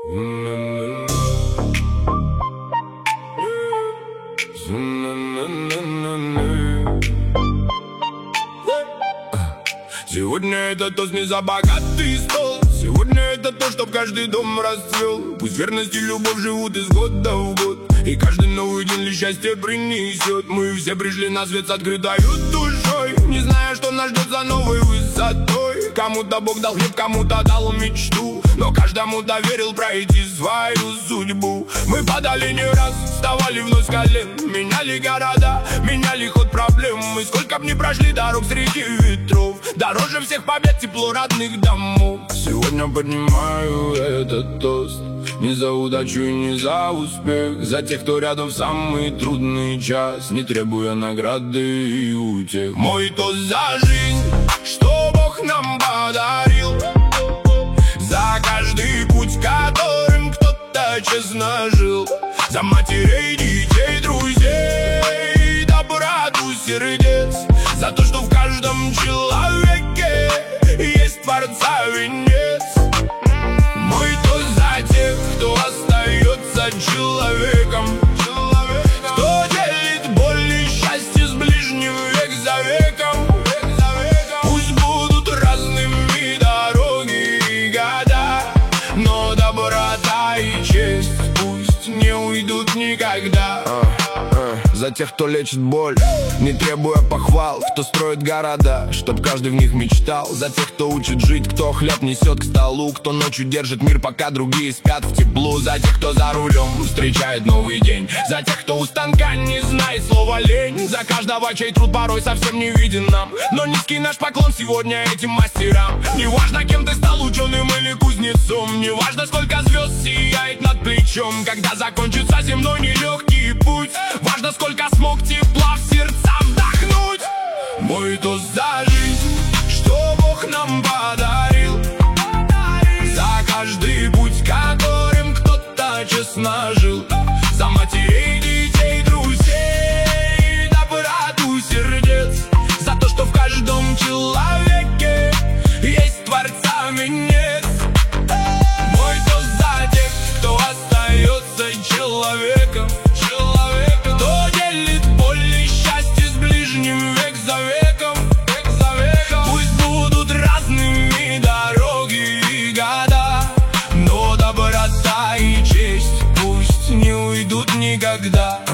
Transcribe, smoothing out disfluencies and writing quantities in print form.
Сегодня это тост не за богатый стол. Сегодня это то, чтоб каждый дом расцвел. Пусть верность и любовь живут из года в год, и каждый новый день лишь счастье принесет. Мы все пришли на свет с открытой душой, не зная, что нас ждет за новой высотой. Кому-то Бог дал хлеб, кому-то дал мечту, но каждому доверил пройти свою судьбу. Мы падали не раз, вставали вновь с колен, меняли города, меняли ход проблем. Мы сколько б ни прошли дорог среди ветров, дороже всех побед тепло родных домов. Сегодня поднимаю этот тост не за удачу и не за успех, за тех, кто рядом в самый трудный час, не требуя награды и утех. Мой тост за жизнь, что Бог нам подарил, за каждый путь, которым кто-то честно жил, за матерей, детей, друзей, доброту сердец, за то, что в каждом человеке есть Творца венец. Мой тост за тех, кто остается человеком, кто делит боль и счастье с ближним век за веком. Пусть будут разными дороги и года, но доброта и честь пусть не уйдут никогда. За тех, кто лечит боль, не требуя похвал, кто строит города, чтоб каждый в них мечтал. За тех, кто учит жить, кто хлеб несет к столу, кто ночью держит мир, пока другие спят в теплу. За тех, кто за рулем встречает новый день, за тех, кто у станка не знает слова лень, за каждого, чей труд порой совсем не виден нам, но низкий наш поклон сегодня этим мастерам. Неважно, кем ты стал, ученым или кузнецом, неважно, сколько звезд сияет над плечом, когда закончится земной нелегкий путь, важно, сколько смог тепла в сердца вдохнуть. Мой тост за жизнь, что Бог нам подарил, за каждый путь, которым кто-то честно жил, за матерей, детей, друзей, доброту сердец, за то, что в каждом человеке есть Творца венец. Мой тост за тех, кто остается человеком, кто делит боль и счастье с ближним век за веком. Пусть будут разными дороги и года, но доброта и честь пусть не уйдут никогда.